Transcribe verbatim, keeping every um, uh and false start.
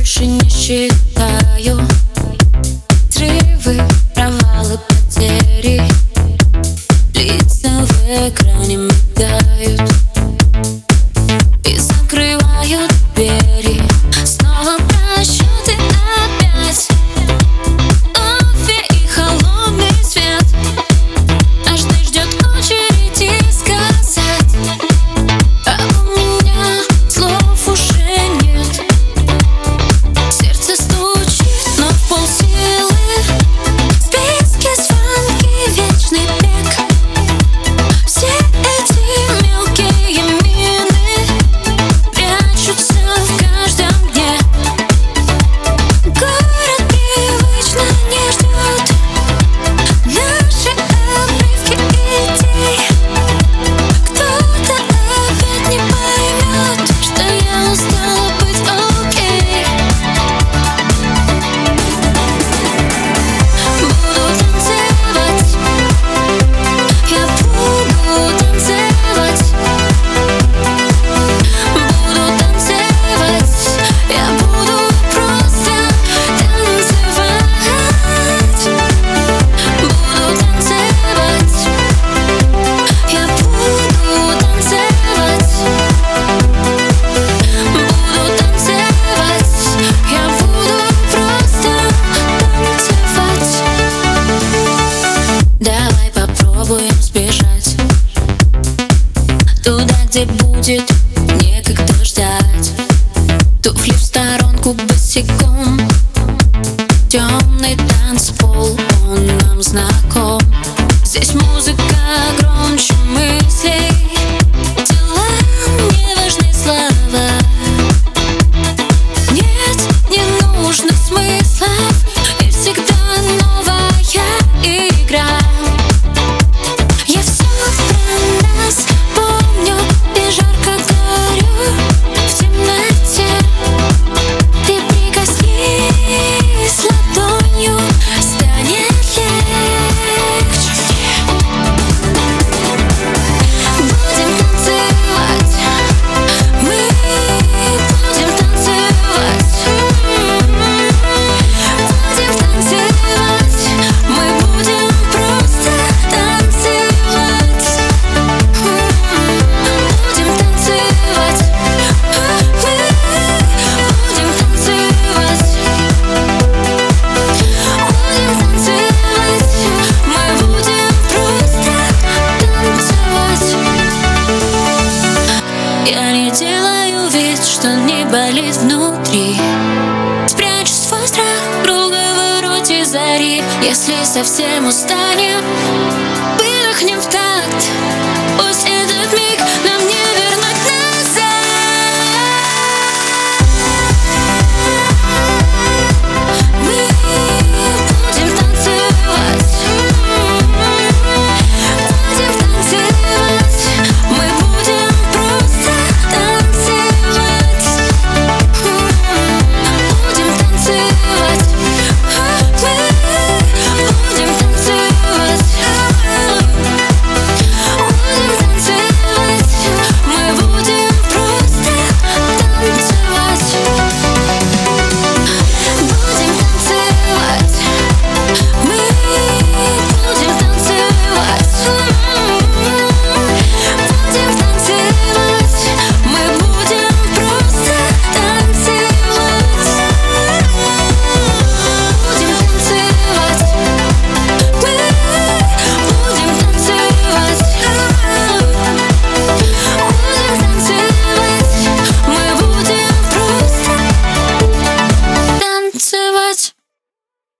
больше не считаю. Срывы, провалы, потери, лица в экране мигают и закрывают двери. Снова просчеты опять, кофе и холодный свет. Каждый ждет очереди сказать, а у меня слов уже нет. Сердце стучит, но в полсилы. Списки, звонки, вечный бег. Все эти мелкие мины прячутся в каждом дне. Город привычно не ждет наши обрывки идей. Кто-то опять не поймет, что я устала быть окей. Буду танцевать, я буду танцевать. Буду танцевать, я буду просто танцевать. Буду танцевать, я буду танцевать. Буду танцевать, я буду просто танцевать. Давай попробуем сбежать туда, где будет некогда ждать. Туфли в сторонку босиком. Темный танцпол, он нам знаком. Здесь музыка громче мыслей. Делам не важны слова. Нет, не нужно смыслов. И всегда новая игра. Я все про нас помню и жарко горю в темноте. Ты прикоснись ладонью, станет легче. Будем танцевать, мы будем танцевать. Будем танцевать, мы будем просто танцевать. Будем танцевать, мы будем танцевать. Будем танцевать, мы будем просто танцевать. Я не делаю вид, что не болит внутри. Спрячь свой страх в круговороте зари. Если совсем устанем, выдохнем в такт. Пусть этот миг нам не